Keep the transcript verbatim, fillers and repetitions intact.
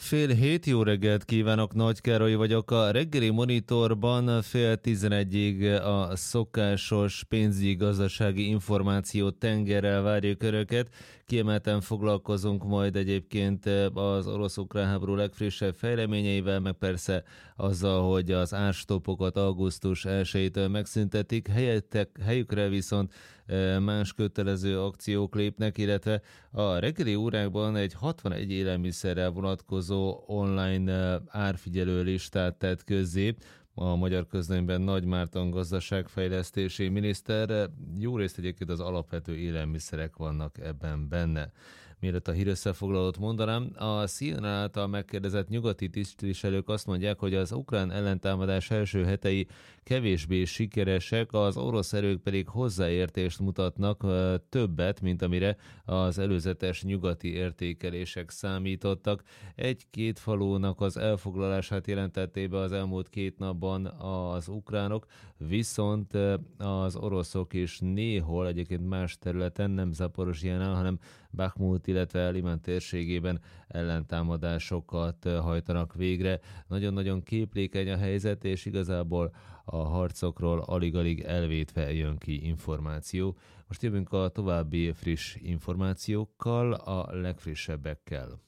Fél hét, jó reggelt kívánok, Nagy Károly vagyok. A reggeli monitorban fél tizenegyig a szokásos pénzügyi gazdasági információ tengerrel várjuk Önöket. Kiemelten foglalkozunk majd egyébként az orosz-ukrán háború legfrissebb fejleményeivel, meg persze azzal, hogy az árstopokat augusztus elsejétől megszüntetik, helyettek, helyükre viszont más kötelező akciók lépnek, illetve a reggeli órákban egy hatvanegy élelmiszerrel vonatkozó online árfigyelő listát tett közzé a Magyar Közlönyben Nagy Márton gazdaságfejlesztési miniszter. Jó részt egyébként az alapvető élelmiszerek vannak ebben benne. Mielőtt a hírösszefoglalót mondanám, a C N N által megkérdezett nyugati tisztviselők azt mondják, hogy az ukrán ellentámadás első hetei kevésbé sikeresek, az orosz erők pedig hozzáértést mutatnak, többet, mint amire az előzetes nyugati értékelések számítottak. Egy-két falunak az elfoglalását jelentették be az elmúlt két napban az ukránok, viszont az oroszok is néhol, egyébként más területen, nem Zaporozsjánál, hanem Bakhmut, illetve Liman térségében ellentámadásokat hajtanak végre. Nagyon-nagyon képlékeny a helyzet, és igazából a harcokról alig-alig elvétve jön ki információ. Most jövünk a további friss információkkal, a legfrissebbekkel.